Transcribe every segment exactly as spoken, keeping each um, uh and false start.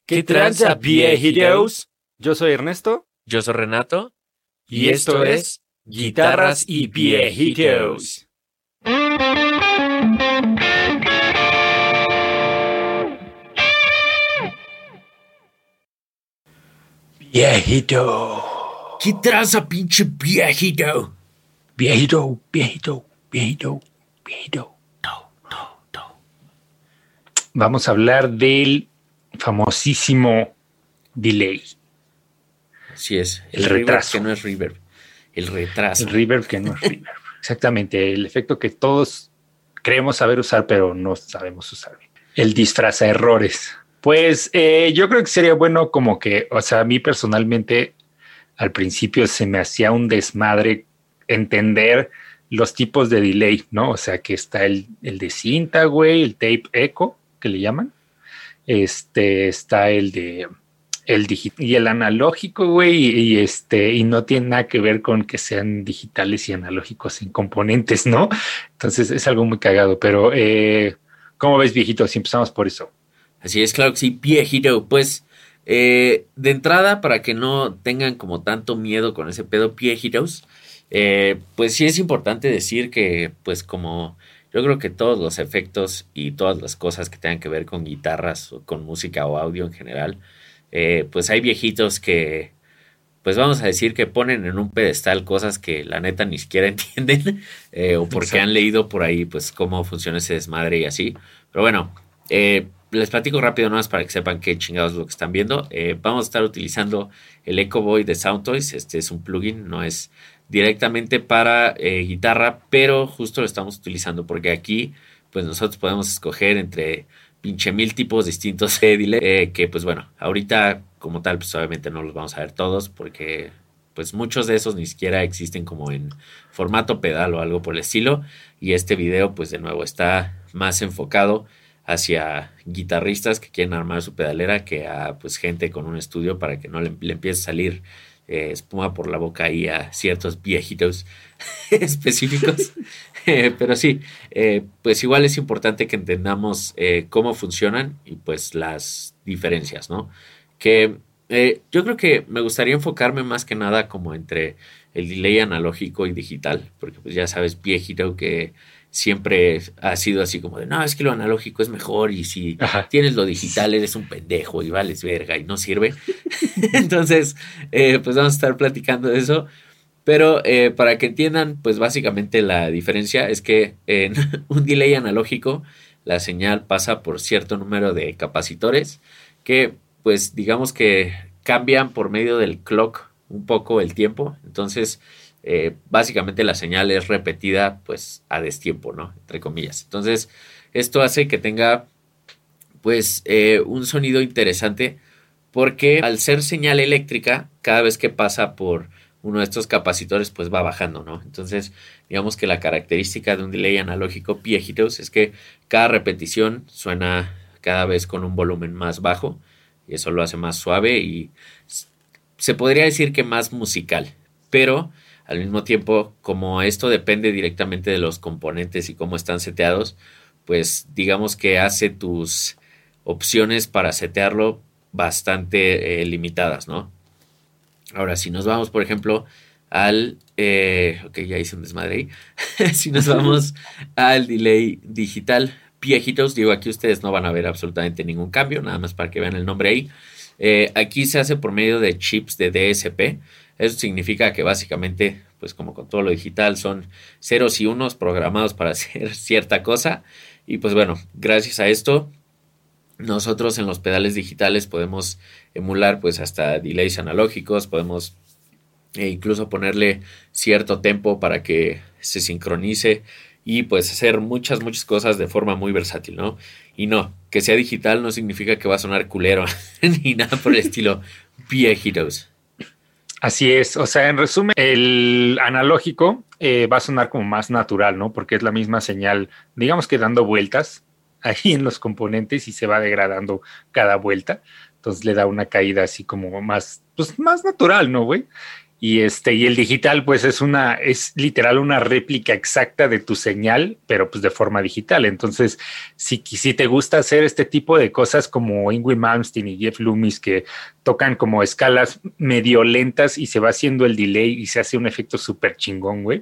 ¿Qué tranza, viejitos? Yo soy Ernesto. Yo soy Renato. Y esto es Guitarras y Viejitos. Viejito. ¿Qué tranza, pinche viejito? Viejito, viejito, viejito, viejito. No, no, no. Vamos a hablar del famosísimo delay. Así es. El, el retraso. Reverb, que no es reverb. El retraso. El reverb que no es reverb. Exactamente. El efecto que todos creemos saber usar, pero no sabemos usar. El disfraza errores. Pues eh, yo creo que sería bueno como que, o sea, a mí personalmente al principio se me hacía un desmadre entender los tipos de delay, ¿no? O sea, que está el, el de cinta, güey, el tape echo, que le llaman. Este, está el de el digital y el analógico, güey, y, y este, y no tiene nada que ver con que sean digitales y analógicos en componentes, ¿no? Entonces es algo muy cagado, pero eh, ¿cómo ves, viejito? Si empezamos por eso. Así es, claro que sí, viejito. Pues, eh, de entrada, para que no tengan como tanto miedo con ese pedo, viejitos, eh, pues sí es importante decir que, pues como yo creo que todos los efectos y todas las cosas que tengan que ver con guitarras o con música o audio en general, eh, pues hay viejitos que, pues vamos a decir que ponen en un pedestal cosas que la neta ni siquiera entienden, eh, o porque Exacto. han leído por ahí pues cómo funciona ese desmadre y así. Pero bueno, eh, les platico rápido nomás para que sepan qué chingados es lo que están viendo. Eh, vamos a estar utilizando el Echo Boy de Soundtoys. Este es un plugin, no es directamente para eh, guitarra, pero justo lo estamos utilizando porque aquí pues nosotros podemos escoger entre pinche mil tipos distintos de delay, eh, que pues bueno, ahorita como tal pues obviamente no los vamos a ver todos porque pues muchos de esos ni siquiera existen como en formato pedal o algo por el estilo, y este video pues de nuevo está más enfocado hacia guitarristas que quieren armar su pedalera que a pues gente con un estudio para que no le, le empiece a salir eh, espuma por la boca ahí a ciertos viejitos específicos. Eh, pero sí, eh, pues igual es importante que entendamos eh, cómo funcionan y pues las diferencias, ¿no? Que eh, yo creo que me gustaría enfocarme más que nada como entre el delay analógico y digital, porque pues ya sabes, viejito, que siempre ha sido así como de, no, es que lo analógico es mejor y si Ajá. tienes lo digital eres un pendejo y vales verga y no sirve. Entonces, eh, pues vamos a estar platicando de eso. Pero eh, para que entiendan, pues básicamente la diferencia es que en un delay analógico la señal pasa por cierto número de capacitores que pues digamos que cambian por medio del clock un poco el tiempo. Entonces eh, básicamente la señal es repetida pues a destiempo, ¿no? Entre comillas. Entonces esto hace que tenga pues eh, un sonido interesante porque al ser señal eléctrica, cada vez que pasa por uno de estos capacitores pues va bajando, ¿no? Entonces, digamos que la característica de un delay analógico viejitos es que cada repetición suena cada vez con un volumen más bajo y eso lo hace más suave y se podría decir que más musical, pero al mismo tiempo, como esto depende directamente de los componentes y cómo están seteados, pues digamos que hace tus opciones para setearlo bastante eh, limitadas, ¿no? Ahora, si nos vamos, por ejemplo, al... Eh, ok, ya hice un desmadre ahí. Si nos vamos al delay digital, viejitos, digo, aquí ustedes no van a ver absolutamente ningún cambio, nada más para que vean el nombre ahí. Eh, aquí se hace por medio de chips de D S P. Eso significa que básicamente, pues como con todo lo digital, son ceros y unos programados para hacer cierta cosa. Y pues bueno, gracias a esto, nosotros en los pedales digitales podemos emular pues hasta delays analógicos, podemos eh, incluso ponerle cierto tempo para que se sincronice y pues hacer muchas, muchas cosas de forma muy versátil, ¿no? Y no, que sea digital no significa que va a sonar culero ni nada por el estilo, viejitos. Así es, o sea, en resumen, el analógico eh, va a sonar como más natural, ¿no? Porque es la misma señal, digamos que dando vueltas ahí en los componentes y se va degradando cada vuelta. Entonces le da una caída así como más, pues más natural, ¿no, güey? Y este, y el digital, pues es una, es literal una réplica exacta de tu señal, pero pues de forma digital. Entonces, si, si te gusta hacer este tipo de cosas como Yngwie Malmsteen y Jeff Loomis, que tocan como escalas medio lentas y se va haciendo el delay y se hace un efecto súper chingón, güey.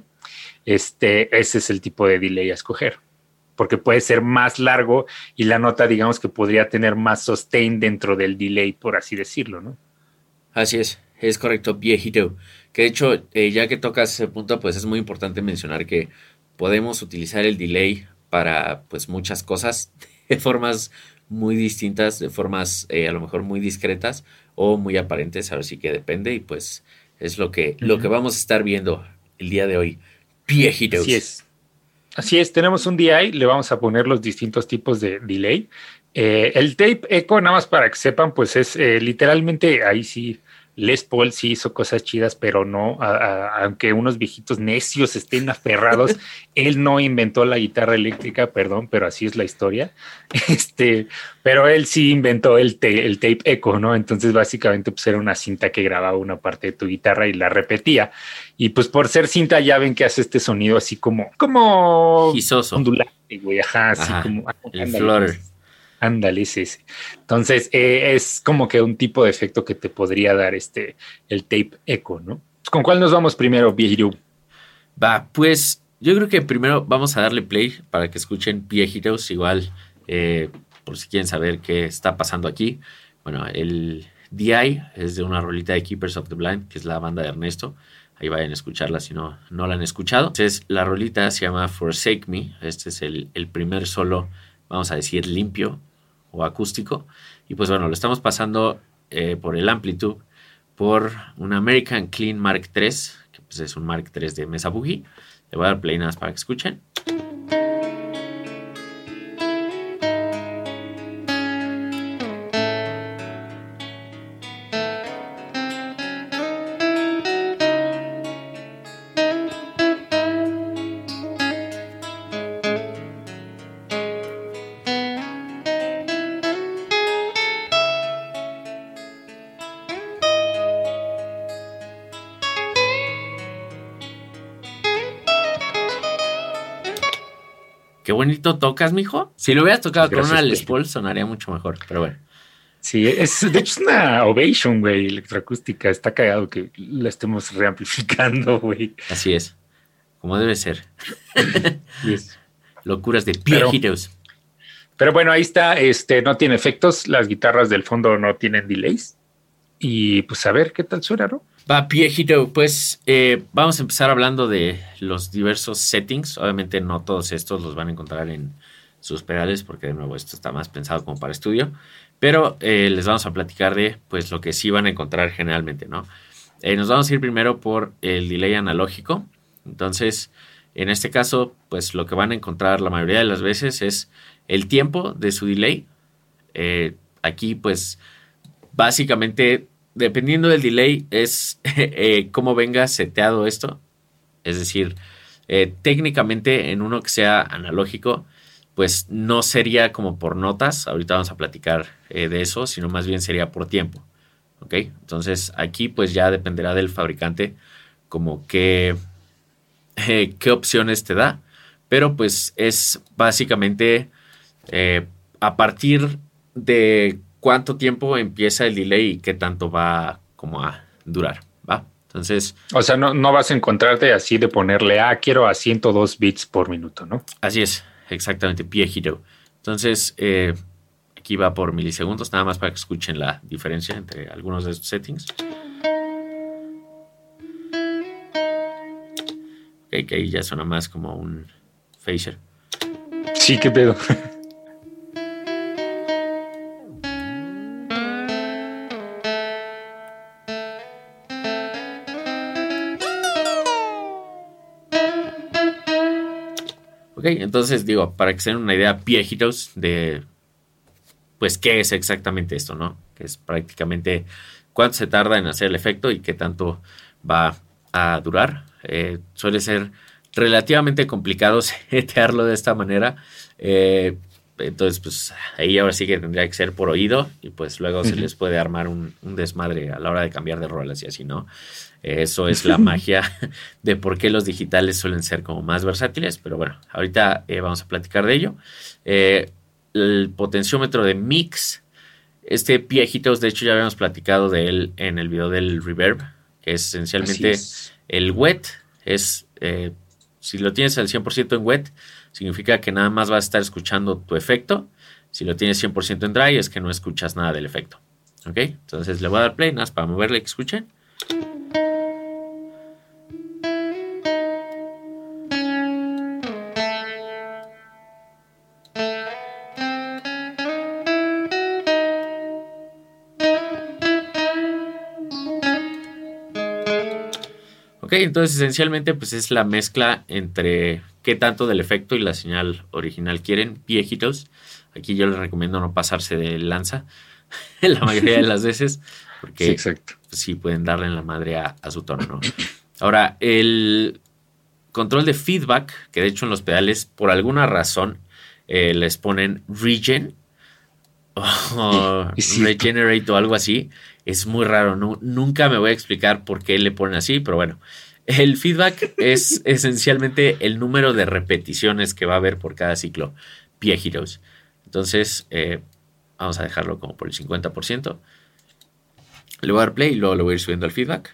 Este, ese es el tipo de delay a escoger, porque puede ser más largo y la nota, digamos que podría tener más sustain dentro del delay, por así decirlo, ¿no? Así es, es correcto, viejito. Que de hecho, eh, ya que tocas ese punto, pues es muy importante mencionar que podemos utilizar el delay para pues muchas cosas de formas muy distintas, de formas eh, a lo mejor muy discretas o muy aparentes, ahora sí que depende, y pues es lo que, uh-huh. lo que vamos a estar viendo el día de hoy, viejitos. Así es. Así es, tenemos un D I, le vamos a poner los distintos tipos de delay. Eh, el tape echo, nada más para que sepan, pues es eh, literalmente, ahí sí, Les Paul sí hizo cosas chidas, pero no, a, a, aunque unos viejitos necios estén aferrados, él no inventó la guitarra eléctrica, perdón, pero así es la historia. Este, pero él sí inventó el, te, el tape echo, ¿no? Entonces básicamente pues era una cinta que grababa una parte de tu guitarra y la repetía. Y pues por ser cinta ya ven que hace este sonido así como, como gizoso, ondulante, güey, ajá, así ajá, como el flutter. Ándale, es ese. Entonces, eh, es como que un tipo de efecto que te podría dar este, el tape echo, ¿no? ¿Con cuál nos vamos primero, viejito? Va, pues yo creo que primero vamos a darle play para que escuchen viejitos, igual, eh, por si quieren saber qué está pasando aquí. Bueno, el D I es de una rolita de Keepers of the Blind, que es la banda de Ernesto. Ahí vayan a escucharla si no, no la han escuchado. Entonces, la rolita se llama Forsake Me. Este es el, el primer solo, vamos a decir, limpio o acústico. Y pues bueno, lo estamos pasando eh, por el Amplitude, por un American Clean Mark tres, que pues es un Mark tres de Mesa Boogie. Le voy a dar play nada más para que escuchen. Qué bonito tocas, mijo. Si lo hubieras tocado Gracias, con una Les Paul, sonaría mucho mejor, pero bueno. Sí, es, de hecho es una Ovation, güey, electroacústica. Está cagado que la estemos reamplificando, güey. Así es, como debe ser. Yes. Locuras de viejitos. Pero, pero bueno, ahí está, este, no tiene efectos, las guitarras del fondo no tienen delays. Y pues a ver qué tal suena, ¿no? Va, viejito, pues eh, vamos a empezar hablando de los diversos settings. Obviamente no todos estos los van a encontrar en sus pedales porque de nuevo esto está más pensado como para estudio. Pero eh, les vamos a platicar de pues lo que sí van a encontrar generalmente, ¿no? Eh, nos vamos a ir primero por el delay analógico. Entonces, en este caso, pues lo que van a encontrar la mayoría de las veces es el tiempo de su delay. Eh, aquí pues básicamente, dependiendo del delay, es eh, cómo venga seteado esto. Es decir, eh, técnicamente en uno que sea analógico, pues no sería como por notas. Ahorita vamos a platicar eh, de eso, sino más bien sería por tiempo. ¿Ok? Entonces aquí pues ya dependerá del fabricante como qué, eh, qué opciones te da. Pero pues es básicamente eh, a partir de cuánto tiempo empieza el delay y qué tanto va como a durar, ¿va? Entonces... O sea, no, no vas a encontrarte así de ponerle, ah, quiero a ciento dos bits por minuto, ¿no? Así es, exactamente, viejito. Entonces, eh, aquí va por milisegundos, nada más para que escuchen la diferencia entre algunos de estos settings. Ok, que ahí ya suena más como un phaser. Sí, qué pedo. Ok, entonces digo, para que se den una idea, viejitos, de pues qué es exactamente esto, ¿no? Que es prácticamente cuánto se tarda en hacer el efecto y qué tanto va a durar. Eh, suele ser relativamente complicado setearlo de esta manera. Eh, entonces pues ahí ahora sí que tendría que ser por oído y pues luego uh-huh. se les puede armar un, un desmadre a la hora de cambiar de rolas y así, ¿no? Eso es la magia de por qué los digitales suelen ser como más versátiles, pero bueno, ahorita eh, vamos a platicar de ello. Eh, el potenciómetro de mix, este P I Hitos, de hecho ya habíamos platicado de él en el video del reverb, que es esencialmente es. el wet, es eh, si lo tienes al cien por ciento en wet, significa que nada más vas a estar escuchando tu efecto. Si lo tienes cien por ciento en dry, es que no escuchas nada del efecto. ¿Ok? Entonces le voy a dar play, nada más para moverle que escuchen. Ok, entonces esencialmente pues es la mezcla entre qué tanto del efecto y la señal original quieren, viejitos. Aquí yo les recomiendo no pasarse de lanza la mayoría de las veces, porque sí, exacto. Pues, sí pueden darle en la madre a, a su tono, ¿no? Ahora, el control de feedback, que de hecho en los pedales por alguna razón eh, les ponen regen o sí, regenerate o algo así. Es muy raro, no, nunca me voy a explicar por qué le ponen así, pero bueno, el feedback es esencialmente el número de repeticiones que va a haber por cada ciclo P I Hitos. Entonces, eh, vamos a dejarlo como por el cincuenta por ciento. Le voy a dar play y luego le voy a ir subiendo el feedback.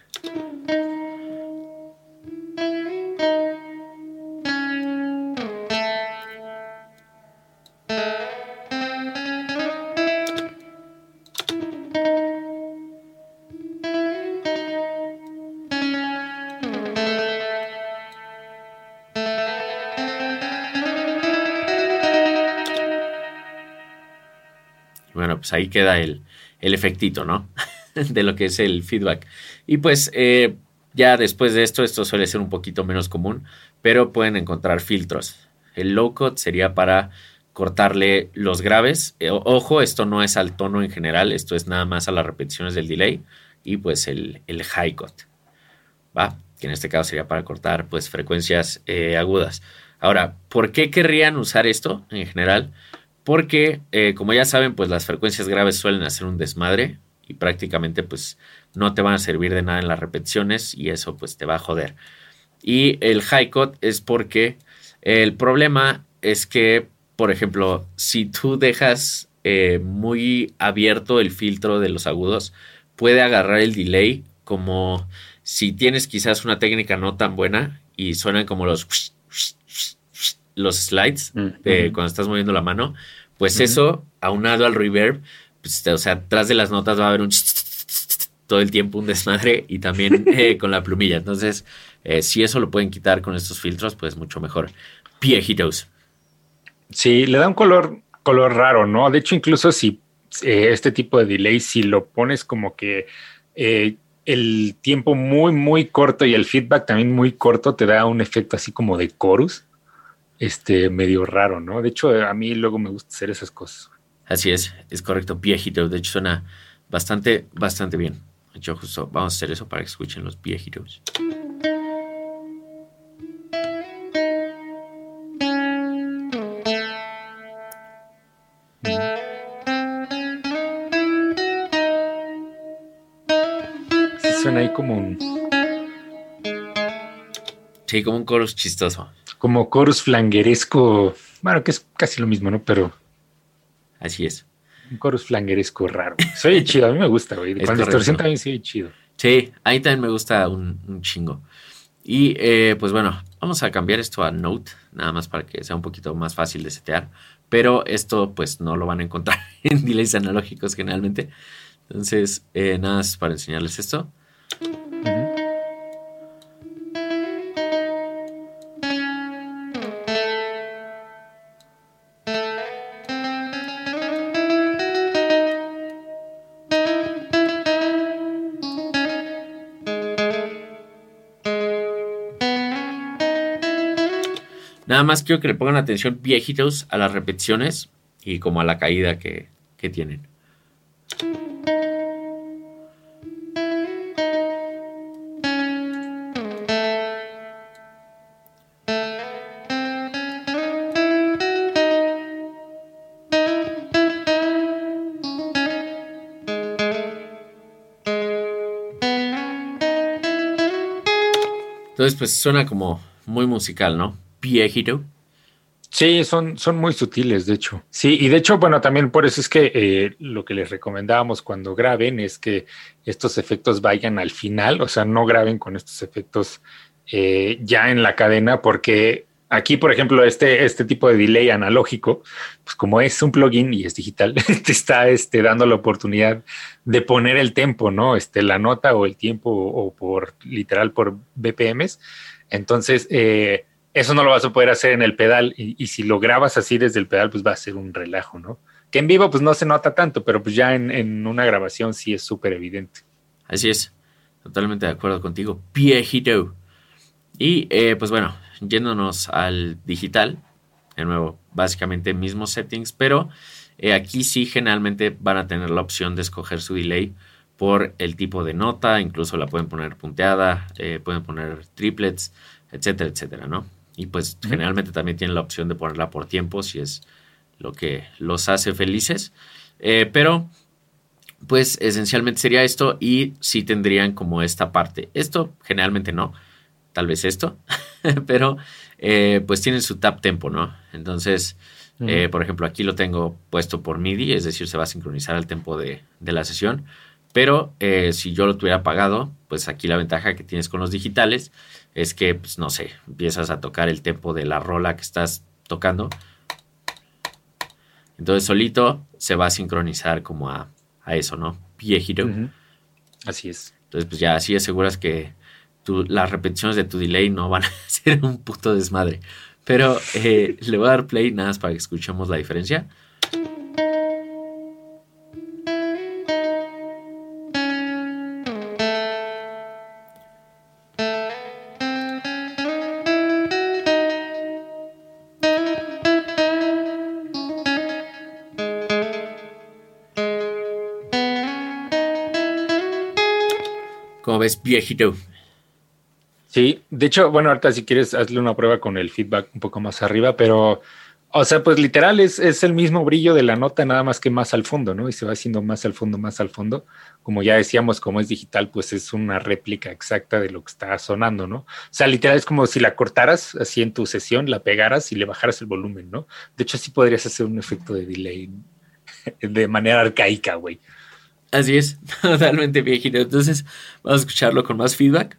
Bueno, pues ahí queda el, el efectito, ¿no? De lo que es el feedback. Y pues eh, ya después de esto, esto suele ser un poquito menos común, pero pueden encontrar filtros. El low cut sería para cortarle los graves. Eh, ojo, esto no es al tono en general, esto es nada más a las repeticiones del delay. Y pues el, el high cut, ¿va? Que en este caso sería para cortar pues frecuencias eh, agudas. Ahora, ¿por qué querrían usar esto en general? Porque, eh, como ya saben, pues las frecuencias graves suelen hacer un desmadre y prácticamente pues no te van a servir de nada en las repeticiones y eso pues te va a joder. Y el high cut es porque el problema es que, por ejemplo, si tú dejas eh, muy abierto el filtro de los agudos, puede agarrar el delay como si tienes quizás una técnica no tan buena y suenan como los... los slides de uh-huh. cuando estás moviendo la mano, pues uh-huh. eso, aunado al reverb, pues, o sea, atrás de las notas va a haber un todo el tiempo un desmadre y también eh, con la plumilla. Entonces, eh, si eso lo pueden quitar con estos filtros, pues mucho mejor. P I Hitos. Sí, le da un color, color raro, ¿no? De hecho, incluso si eh, este tipo de delay, si lo pones como que eh, el tiempo muy, muy corto y el feedback también muy corto, te da un efecto así como de chorus. Este, medio raro, ¿no? De hecho, a mí luego me gusta hacer esas cosas. Así es, es correcto, P I Hitos. De hecho, suena bastante, bastante bien. De hecho, justo vamos a hacer eso para que escuchen los P I Hitos. Sí, suena ahí como un... Sí, como un chorus chistoso. Como chorus flangueresco. Bueno, que es casi lo mismo, ¿no? Pero... Así es. Un chorus flangueresco raro. Se oye chido, a mí me gusta, güey. Con distorsión también se oye chido. Sí, a mí también me gusta un, un chingo. Y eh, pues bueno, vamos a cambiar esto a Note, nada más para que sea un poquito más fácil de setear. Pero esto pues no lo van a encontrar en delays analógicos generalmente. Entonces, eh, nada más para enseñarles esto. Uh-huh. Nada más quiero que le pongan atención viejitos a las repeticiones y como a la caída que, que tienen. Entonces, pues suena como muy musical, ¿no? Viejito. Sí, son, son muy sutiles, de hecho. Sí, y de hecho, bueno, también por eso es que eh, lo que les recomendábamos cuando graben es que estos efectos vayan al final, o sea, no graben con estos efectos eh, ya en la cadena, porque aquí, por ejemplo, este, este tipo de delay analógico, pues como es un plugin y es digital, te está este, dando la oportunidad de poner el tempo, ¿no? Este, la nota o el tiempo o por literal por B P Ms. Entonces, eh, eso no lo vas a poder hacer en el pedal y, y si lo grabas así desde el pedal, pues va a ser un relajo, ¿no? Que en vivo pues no se nota tanto, pero pues ya en, en una grabación sí es súper evidente. Así es, totalmente de acuerdo contigo. Viejito. Y eh, pues bueno, yéndonos al digital, de nuevo, básicamente mismos settings, pero eh, aquí sí generalmente van a tener la opción de escoger su delay por el tipo de nota, incluso la pueden poner punteada, eh, pueden poner triplets, etcétera, etcétera, ¿no? Y pues uh-huh. generalmente también tienen la opción de ponerla por tiempo si es lo que los hace felices. Eh, pero pues esencialmente sería esto y sí tendrían como esta parte. Esto generalmente no, tal vez esto, pero eh, pues tienen su tap tempo, ¿no? Entonces, uh-huh. eh, por ejemplo, aquí lo tengo puesto por M I D I, es decir, se va a sincronizar al tempo de, de la sesión. Pero eh, si yo lo tuviera apagado, pues aquí la ventaja que tienes con los digitales es que, pues no sé, empiezas a tocar el tempo de la rola que estás tocando. Entonces solito se va a sincronizar como a, a eso, ¿no? Viejito. Uh-huh. Así es. Entonces pues ya así aseguras que tu, las repeticiones de tu delay no van a ser un puto desmadre. Pero eh, le voy a dar play nada más para que escuchemos la diferencia. ¿Cómo ves, viejito? Sí, de hecho, bueno, ahorita si quieres hazle una prueba con el feedback un poco más arriba, pero, o sea, pues literal es, es el mismo brillo de la nota, nada más que más al fondo, ¿no? Y se va haciendo más al fondo, más al fondo. Como ya decíamos, como es digital, pues es una réplica exacta de lo que está sonando, ¿no? O sea, literal es como si la cortaras así en tu sesión, la pegaras y le bajaras el volumen, ¿no? De hecho, sí podrías hacer un efecto de delay de manera arcaica, güey. Así es, totalmente viejito. Entonces, vamos a escucharlo con más feedback.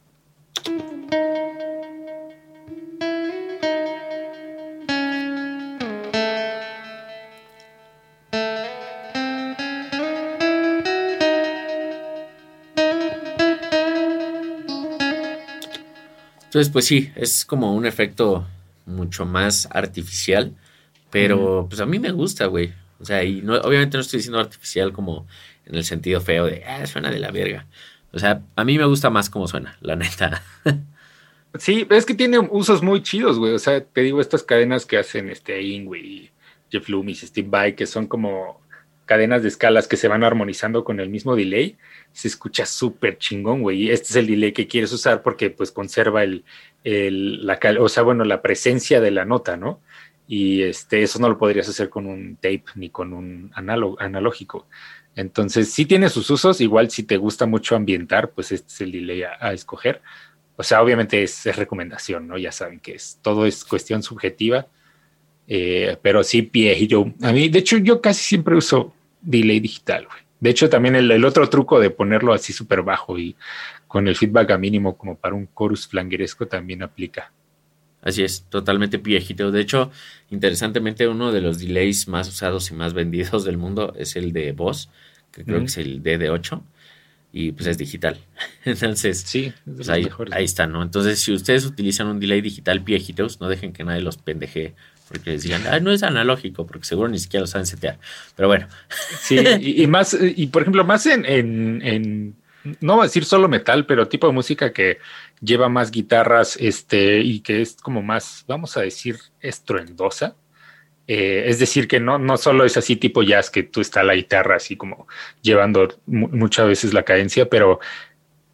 Entonces, pues sí, es como un efecto mucho más artificial, pero uh-huh. pues a mí me gusta, güey. O sea, y no, obviamente no estoy diciendo artificial como en el sentido feo de, ah, suena de la verga. O sea, a mí me gusta más cómo suena, la neta. Sí, es que tiene usos muy chidos, güey. O sea, te digo, estas cadenas que hacen este Ingui, Jeff Loomis, Steve Vai, que son como cadenas de escalas que se van armonizando con el mismo delay, se escucha súper chingón, güey. Y este es el delay que quieres usar porque pues conserva el, el la, o sea, bueno, la presencia de la nota, ¿no? Y este, eso no lo podrías hacer con un tape ni con un analog, analógico. Entonces, sí tiene sus usos. Igual si te gusta mucho ambientar, pues este es el delay a, a escoger. O sea, obviamente es, es recomendación, ¿no? Ya saben que es, todo es cuestión subjetiva. Eh, pero sí, viejito. A mí, de hecho, yo casi siempre uso delay digital, güey. De hecho, también el, el otro truco de ponerlo así súper bajo y con el feedback a mínimo como para un chorus flangueresco también aplica. Así es, totalmente viejito. De hecho, interesantemente, uno de los delays más usados y más vendidos del mundo es el de Boss, que creo mm. que es el D D ocho, y pues es digital. Entonces, sí, pues ahí, ahí está, ¿no? Entonces, si ustedes utilizan un delay digital viejitos, no dejen que nadie los pendeje porque les digan, ah, no es analógico, porque seguro ni siquiera lo saben setear. Pero bueno. Sí, y, y más, y por ejemplo, más en, en, en, no voy a decir solo metal, pero tipo de música que lleva más guitarras, este, y que es como más, vamos a decir, estruendosa. Eh, es decir, que no, no solo es así tipo jazz, que tú está la guitarra así como llevando mu- muchas veces la cadencia, pero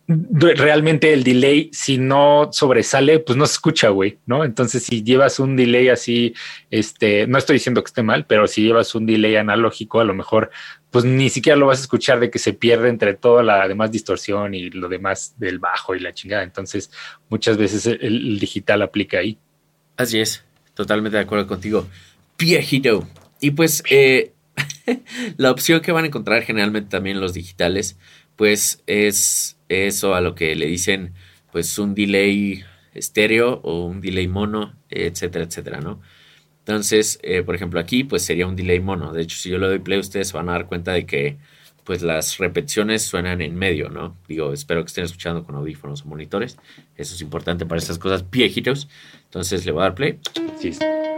realmente el delay, si no sobresale, pues no se escucha, güey, ¿no? Entonces, si llevas un delay así, este, no estoy diciendo que esté mal, pero si llevas un delay analógico, a lo mejor, pues ni siquiera lo vas a escuchar de que se pierde entre toda la demás distorsión y lo demás del bajo y la chingada. Entonces, muchas veces el, el digital aplica ahí. Así es, totalmente de acuerdo contigo. Viejito. Y pues, eh, la opción que van a encontrar generalmente también los digitales, pues es eso a lo que le dicen pues un delay estéreo o un delay mono, etcétera, etcétera, ¿no? Entonces, eh, por ejemplo, aquí pues sería un delay mono. De hecho, si yo le doy play, ustedes se van a dar cuenta de que pues las repeticiones suenan en medio, ¿no? Digo, espero que estén escuchando con audífonos o monitores. Eso es importante para estas cosas viejitos. Entonces le voy a dar play. Sí.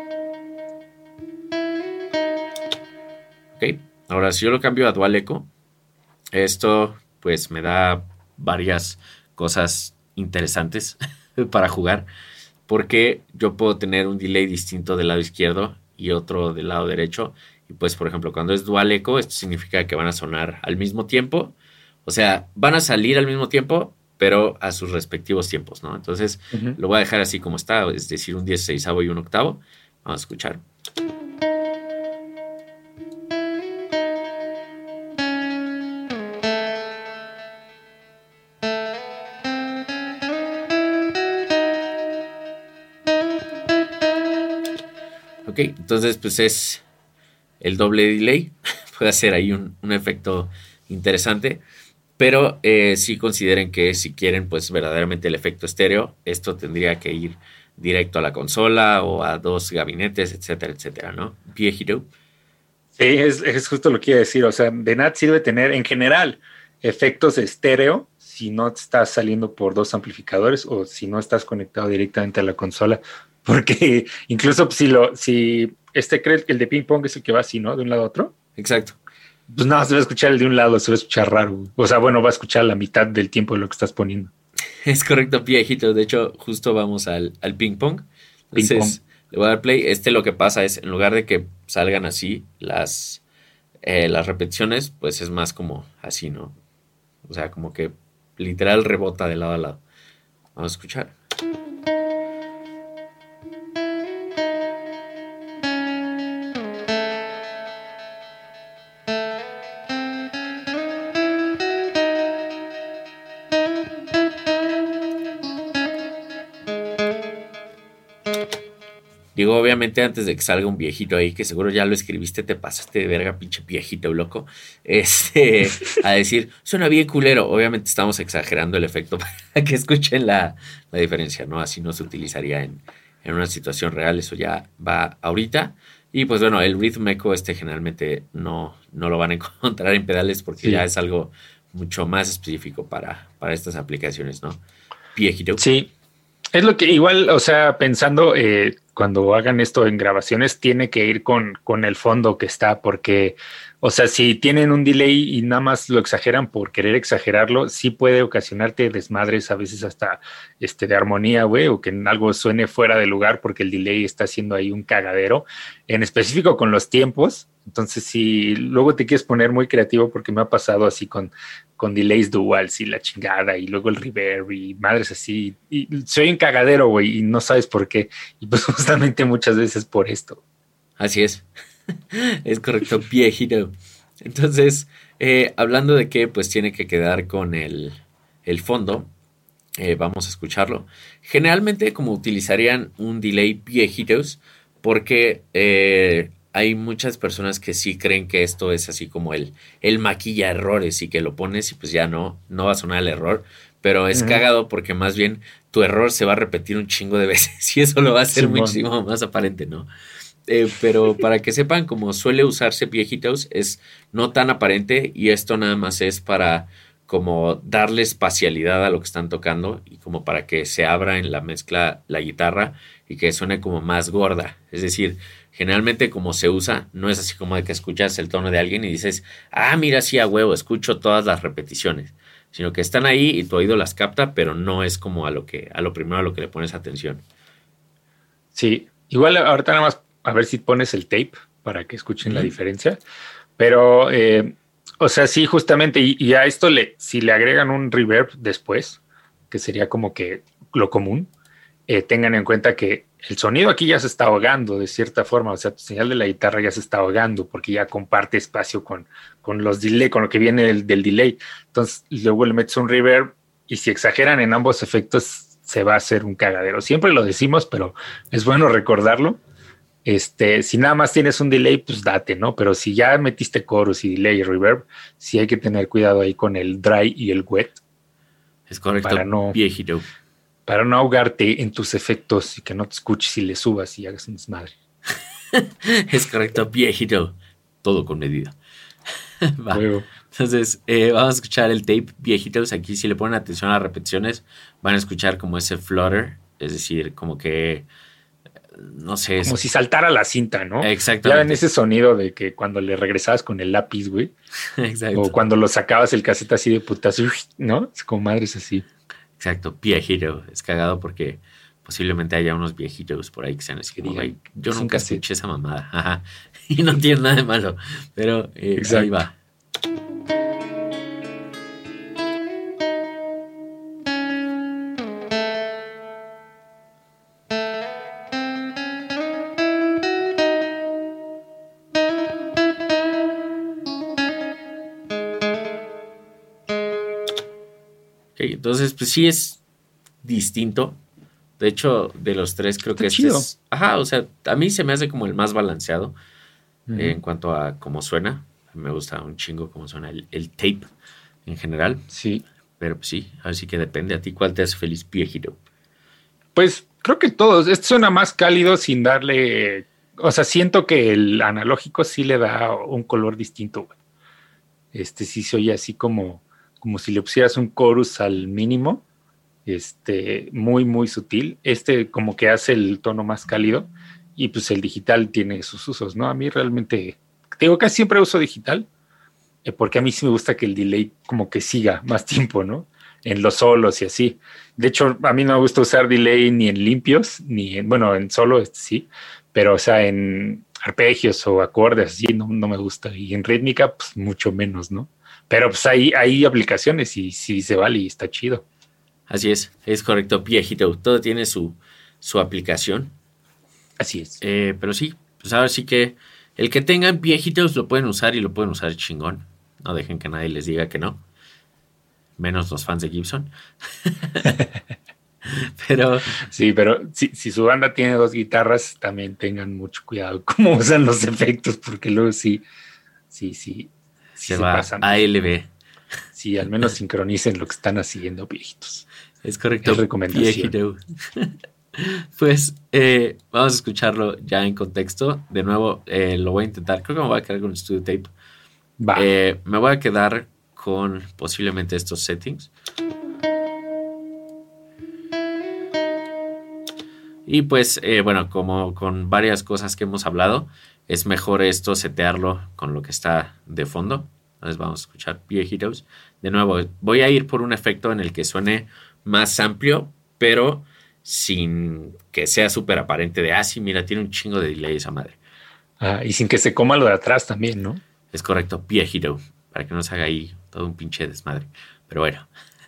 Ok, ahora si yo lo cambio a dual echo, esto pues me da varias cosas interesantes para jugar, porque yo puedo tener un delay distinto del lado izquierdo y otro del lado derecho, y pues por ejemplo cuando es dual echo, esto significa que van a sonar al mismo tiempo, o sea, van a salir al mismo tiempo, pero a sus respectivos tiempos, ¿no? Entonces uh-huh. lo voy a dejar así como está, es decir, un dieciseisavo y un octavo. Vamos a escuchar. Ok, entonces pues es el doble delay. Puede hacer ahí un, un efecto interesante. Pero eh, sí consideren que si quieren pues verdaderamente el efecto estéreo, esto tendría que ir directo a la consola o a dos gabinetes, etcétera, etcétera, ¿no? Viejito. Sí, es, es justo lo que iba a decir. O sea, de nada sirve tener en general efectos estéreo si no estás saliendo por dos amplificadores o si no estás conectado directamente a la consola. Porque incluso si lo, si este cree que el de ping pong es el que va así, ¿no? De un lado a otro. Exacto. Pues nada, se va a escuchar el de un lado, se va a escuchar raro. O sea, bueno, va a escuchar la mitad del tiempo de lo que estás poniendo. Es correcto, viejito. De hecho, justo vamos al, al ping pong. Entonces, ping pong. Le voy a dar play. Este lo que pasa es, en lugar de que salgan así las, eh, las repeticiones, pues es más como así, ¿no? O sea, como que literal rebota de lado a lado. Vamos a escuchar. Digo, obviamente, antes de que salga un viejito ahí, que seguro ya lo escribiste, te pasaste de verga, pinche viejito loco, este, a decir, suena bien culero. Obviamente estamos exagerando el efecto para que escuchen la, la diferencia, ¿no? Así no se utilizaría en, en una situación real, eso ya va ahorita. Y pues bueno, el rhythm echo este generalmente no, no lo van a encontrar en pedales porque sí. ya es algo mucho más específico para, para estas aplicaciones, ¿no? Viejito. Sí. Es lo que igual, o sea, pensando eh, cuando hagan esto en grabaciones, tiene que ir con, con el fondo que está, porque, o sea, si tienen un delay y nada más lo exageran por querer exagerarlo, sí puede ocasionarte desmadres a veces hasta este, de armonía, güey, o que algo suene fuera de lugar porque el delay está haciendo ahí un cagadero, en específico con los tiempos. Entonces, si luego te quieres poner muy creativo, porque me ha pasado así con, con delays duals y la chingada, y luego el reverb y madres así, y soy un cagadero, güey, y no sabes por qué. Y pues justamente muchas veces por esto. Así es. Es correcto, viejito. Entonces, eh, hablando de que pues tiene que quedar con el, el fondo, eh, vamos a escucharlo. Generalmente como utilizarían un delay viejitos, porque... Eh, hay muchas personas que sí creen que esto es así como el, el maquilla errores y que lo pones y pues ya no, no va a sonar el error, pero es uh-huh. cagado porque más bien tu error se va a repetir un chingo de veces y eso lo va a hacer sí, muchísimo bueno. más aparente, ¿no? Eh, pero para que sepan, como suele usarse viejitos, es no tan aparente y esto nada más es para como darle espacialidad a lo que están tocando y como para que se abra en la mezcla la guitarra y que suene como más gorda, es decir, generalmente como se usa, no es así como de que escuchas el tono de alguien y dices, ah, mira, sí, a huevo, escucho todas las repeticiones, sino que están ahí y tu oído las capta, pero no es como a lo que, a lo primero a lo que le pones atención. Sí, igual ahorita nada más a ver si pones el tape para que escuchen uh-huh. la diferencia, pero eh, O sea, sí, justamente, y, y a esto le, si le agregan un reverb después, que sería como que lo común, eh, tengan en cuenta que el sonido aquí ya se está ahogando de cierta forma, o sea, tu señal de la guitarra ya se está ahogando porque ya comparte espacio con, con los delay, con lo que viene del, del delay. Entonces, luego le metes un reverb y si exageran en ambos efectos, se va a hacer un cagadero. Siempre lo decimos, pero es bueno recordarlo. Este, si nada más tienes un delay, pues date, ¿no? Pero si ya metiste chorus y delay y reverb, sí hay que tener cuidado ahí con el dry y el wet. Es correcto, para no, viejito. Para no ahogarte en tus efectos y que no te escuches y le subas y hagas un desmadre. Es correcto, viejito. Todo con medida. Va. Luego. Entonces, eh, vamos a escuchar el tape, viejitos. Aquí, si le ponen atención a las repeticiones, van a escuchar como ese flutter, es decir, como que no sé. Como es... si saltara la cinta, ¿no? Exactamente. Ya ven ese sonido de que cuando le regresabas con el lápiz, güey. Exacto. O cuando lo sacabas el cassette así de putazo, ¿no? Es como madres así. Exacto, viejito. Es cagado porque posiblemente haya unos viejitos por ahí que sean así que como, digan, yo nunca escuché esa mamada. Ajá. Y no tiene nada de malo. Pero eh, ahí va. Entonces, pues sí es distinto. De hecho, de los tres creo Está que este chido. es... Ajá, o sea, a mí se me hace como el más balanceado uh-huh. eh, en cuanto a cómo suena. Me gusta un chingo cómo suena el, el tape en general. Sí. Pero pues sí, así que depende. ¿A ti cuál te hace feliz, viejito? Pues creo que todos. Este suena más cálido sin darle... O sea, siento que el analógico sí le da un color distinto. Este sí se oye así como... como si le pusieras un chorus al mínimo, este, muy, muy sutil. Este como que hace el tono más cálido y pues el digital tiene sus usos, ¿no? A mí realmente, digo, casi siempre uso digital, eh, porque a mí sí me gusta que el delay como que siga más tiempo, ¿no? En los solos y así. De hecho, a mí no me gusta usar delay ni en limpios, ni en, bueno, en solo, este, sí, pero o sea, en arpegios o acordes así no, no me gusta. Y en rítmica, pues mucho menos, ¿no? Pero pues hay, hay aplicaciones y sí se vale y está chido. Así es, es correcto, viejito. Todo tiene su, su aplicación. Así es. Eh, pero sí, pues ahora sí que el que tengan viejitos lo pueden usar y lo pueden usar chingón. No dejen que nadie les diga que no. Menos los fans de Gibson. Pero... Sí, pero si, si su banda tiene dos guitarras, también tengan mucho cuidado cómo usan los efectos, porque luego sí, sí, sí. Se, se va pasan. A L B. Sí, al menos sincronicen lo que están haciendo, viejitos. Es correcto. Es recomendación. Viejito. Pues eh, vamos a escucharlo ya en contexto. De nuevo, eh, lo voy a intentar. Creo que me voy a quedar con el Studio Tape. Va. Eh, me voy a quedar con posiblemente estos settings. Y pues, eh, bueno, como con varias cosas que hemos hablado, es mejor esto setearlo con lo que está de fondo. Entonces vamos a escuchar viejitos. De nuevo, voy a ir por un efecto en el que suene más amplio, pero sin que sea súper aparente de, ah, sí, mira, tiene un chingo de delay esa madre. Ah, y sin que se coma lo de atrás también, ¿no? Es correcto, viejito, para que no se haga ahí todo un pinche desmadre. Pero bueno.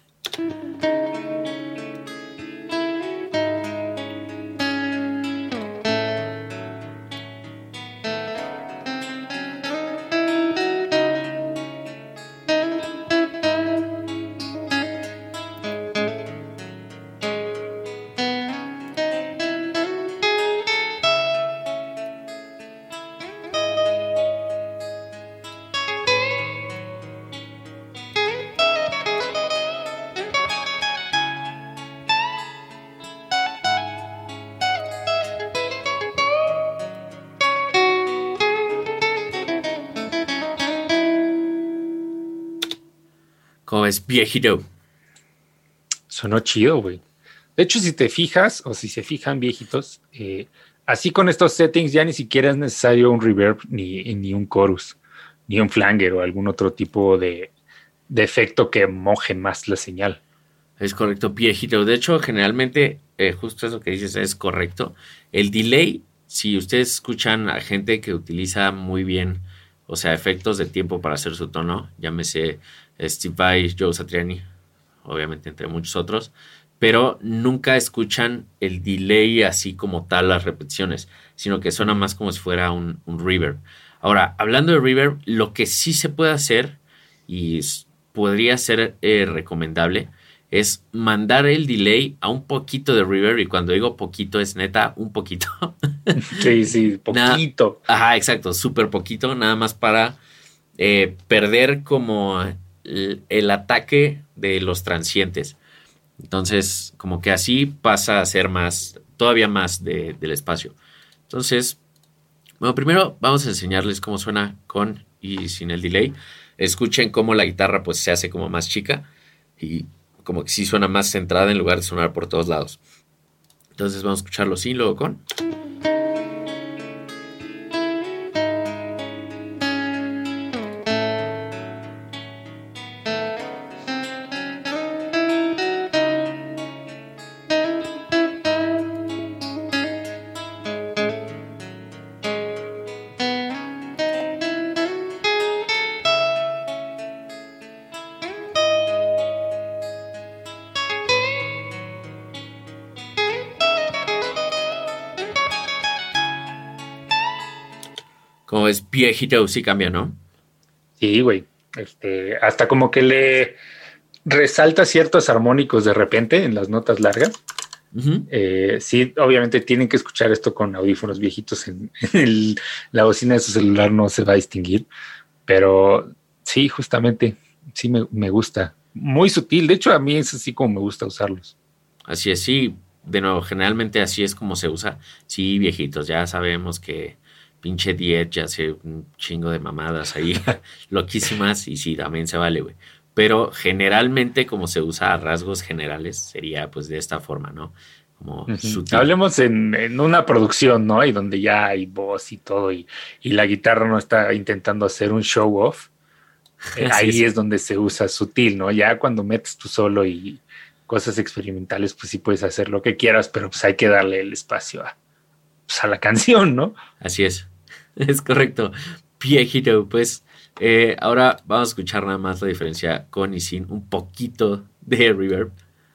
¿Cómo es, viejito? Sonó chido, güey. De hecho, si te fijas, o si se fijan, viejitos, eh, así con estos settings ya ni siquiera es necesario un reverb, ni, ni un chorus, ni un flanger o algún otro tipo de, de efecto que moje más la señal. Es correcto, viejito. De hecho, generalmente, eh, justo eso que dices es correcto. El delay, si ustedes escuchan a gente que utiliza muy bien o sea, efectos de tiempo para hacer su tono, llámese Steve Vai, Joe Satriani, obviamente entre muchos otros, pero nunca escuchan el delay así como tal las repeticiones, sino que suena más como si fuera un, un reverb. Ahora, hablando de reverb, lo que sí se puede hacer y podría ser eh, recomendable es mandar el delay a un poquito de reverb, y cuando digo poquito es neta un poquito. Sí, sí, poquito. Nada, ajá, exacto, súper poquito, nada más para eh, perder como el, el ataque de los transientes. Entonces, como que así pasa a ser más, todavía más de, del espacio. Entonces, bueno, primero vamos a enseñarles cómo suena con y sin el delay. Escuchen cómo la guitarra pues se hace como más chica y como que sí suena más centrada en lugar de sonar por todos lados. Entonces vamos a escucharlo sin, luego con. Como es viejito, sí cambia, ¿no? Sí, güey. Este, hasta como que le resalta ciertos armónicos de repente en las notas largas. Uh-huh. Eh, sí, obviamente tienen que escuchar esto con audífonos viejitos. En, en el, la bocina de su celular no se va a distinguir. Pero sí, justamente, sí me, me gusta. Muy sutil. De hecho, a mí es así como me gusta usarlos. Así es, sí. De nuevo, generalmente así es como se usa. Sí, viejitos, ya sabemos que pinche diez ya hace un chingo de mamadas ahí, loquísimas, y sí, también se vale, güey. Pero generalmente, como se usa a rasgos generales, sería pues de esta forma, ¿no? Como uh-huh. sutil. Hablemos en, en una producción, ¿no? Y donde ya hay voz y todo, y, y la guitarra no está intentando hacer un show off. Eh, ahí es. es donde se usa sutil, ¿no? Ya cuando metes tú solo y cosas experimentales, pues sí puedes hacer lo que quieras, pero pues hay que darle el espacio a, pues, a la canción, ¿no? Así es. Es correcto. Viejito, pues eh, ahora vamos a escuchar nada más la diferencia con y sin un poquito de reverb.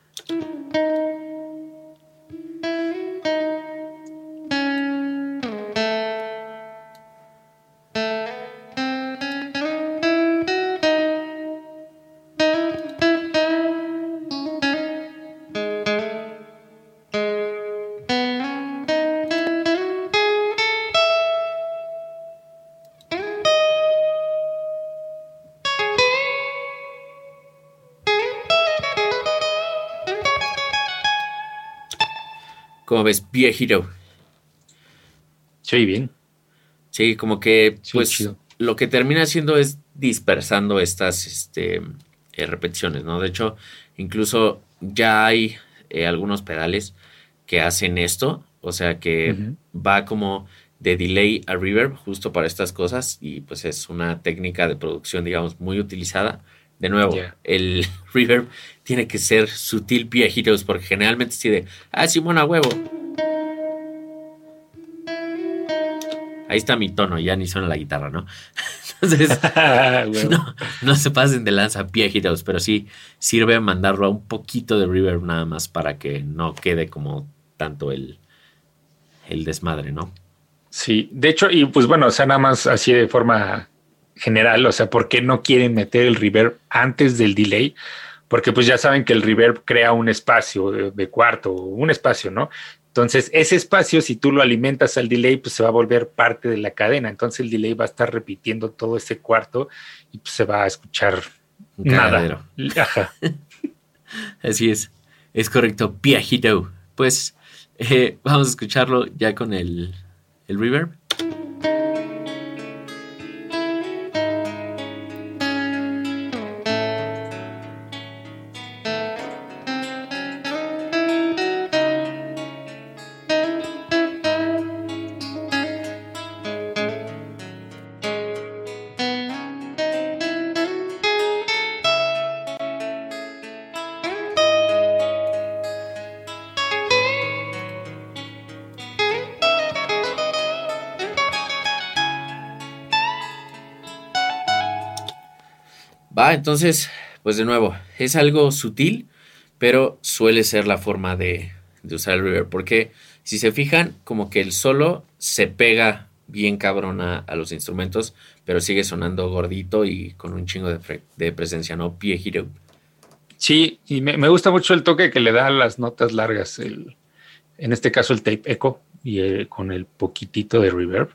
¿Cómo ves? Viejito. Sí, bien. Sí, como que sí, pues chido. Lo que termina haciendo es dispersando estas este, eh, repeticiones, ¿no? De hecho, incluso ya hay eh, algunos pedales que hacen esto, o sea que uh-huh. va como de delay a reverb justo para estas cosas, y pues es una técnica de producción, digamos, muy utilizada. De nuevo, yeah. el reverb tiene que ser sutil, viejitos, porque generalmente es de, ah, Simón, a huevo. Ahí está mi tono, ya ni suena la guitarra, ¿no? Entonces, bueno. no, no se pasen de lanza, viejitos, pero sí sirve mandarlo a un poquito de reverb nada más para que no quede como tanto el, el desmadre, ¿no? Sí, de hecho, y pues bueno, o sea, nada más así de forma general, o sea, ¿por qué no quieren meter el reverb antes del delay? Porque pues ya saben que el reverb crea un espacio de, de cuarto, un espacio, ¿no? Entonces, ese espacio, si tú lo alimentas al delay, pues se va a volver parte de la cadena. Entonces, el delay va a estar repitiendo todo ese cuarto y pues se va a escuchar un nada. Ajá. Así es. Es correcto. Viejito. Pues eh, vamos a escucharlo ya con el, el reverb. Va, entonces, pues de nuevo, es algo sutil, pero suele ser la forma de, de usar el reverb. Porque si se fijan, como que el solo se pega bien cabrón a, a los instrumentos, pero sigue sonando gordito y con un chingo de, pre- de presencia, ¿no? Viejito. Sí, y me, me gusta mucho el toque que le da a las notas largas, el, en este caso el tape echo, y el, con el poquitito de reverb.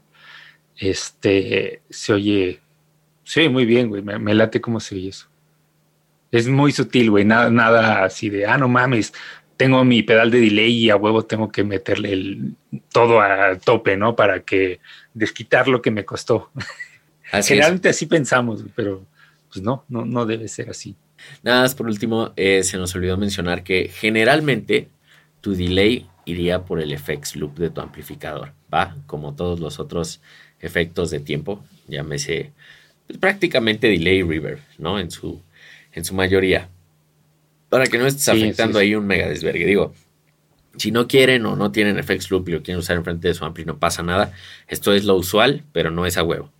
Este, se oye, se oye muy bien, güey, me, me late cómo se oye eso. Es muy sutil, güey, nada, nada así de, ah, no mames, tengo mi pedal de delay y a huevo tengo que meterle el, todo a tope, ¿no? Para que desquitar lo que me costó. Así Generalmente es. así pensamos, güey, pero pues no, no, no debe ser así. Nada más por último, eh, se nos olvidó mencionar que generalmente tu delay iría por el effects loop de tu amplificador, ¿va? Como todos los otros efectos de tiempo, llámese pues, prácticamente delay y reverb, ¿no? En su, en su mayoría. Para que no estés Sí, afectando sí, sí. ahí un mega desvergue. Digo, si no quieren o no tienen effects loop y lo quieren usar enfrente de su ampli, no pasa nada. Esto es lo usual, pero no es a huevo.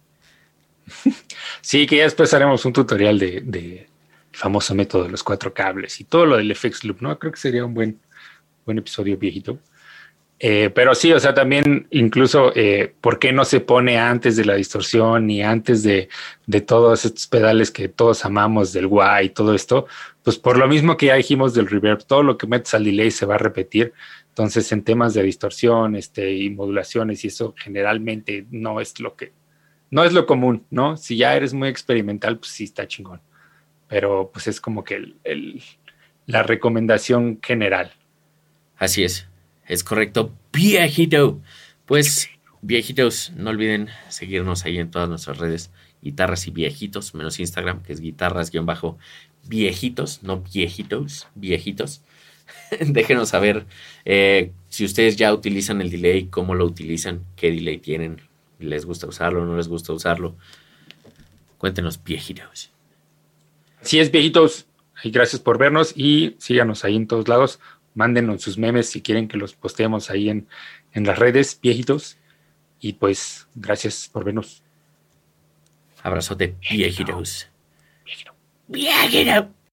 Sí, que ya después haremos un tutorial de, de el famoso método de los cuatro cables y todo lo del F X Loop, ¿no? Creo que sería un buen, buen episodio viejito. Eh, pero sí, o sea, también incluso, eh, ¿por qué no se pone antes de la distorsión ni antes de, de todos estos pedales que todos amamos, del wah y todo esto? Pues por lo mismo que ya dijimos del reverb, todo lo que metes al delay se va a repetir. Entonces, en temas de distorsión este, y modulaciones y eso, generalmente no es lo que, no es lo común, ¿no? Si ya eres muy experimental, pues sí está chingón. Pero pues es como que el, el, la recomendación general. Así es, es correcto, viejito. Pues, viejitos, no olviden seguirnos ahí en todas nuestras redes, guitarras y viejitos, menos Instagram, que es guitarras-viejitos, no viejitos, viejitos. Déjenos saber eh, si ustedes ya utilizan el delay, cómo lo utilizan, qué delay tienen, les gusta usarlo, no les gusta usarlo. Cuéntenos, viejitos. Si es viejitos, y gracias por vernos y síganos ahí en todos lados. Mándenos sus memes si quieren que los posteemos ahí en, en las redes, viejitos. Y pues, gracias por vernos. Abrazote, viejitos. Viejito. Viejito.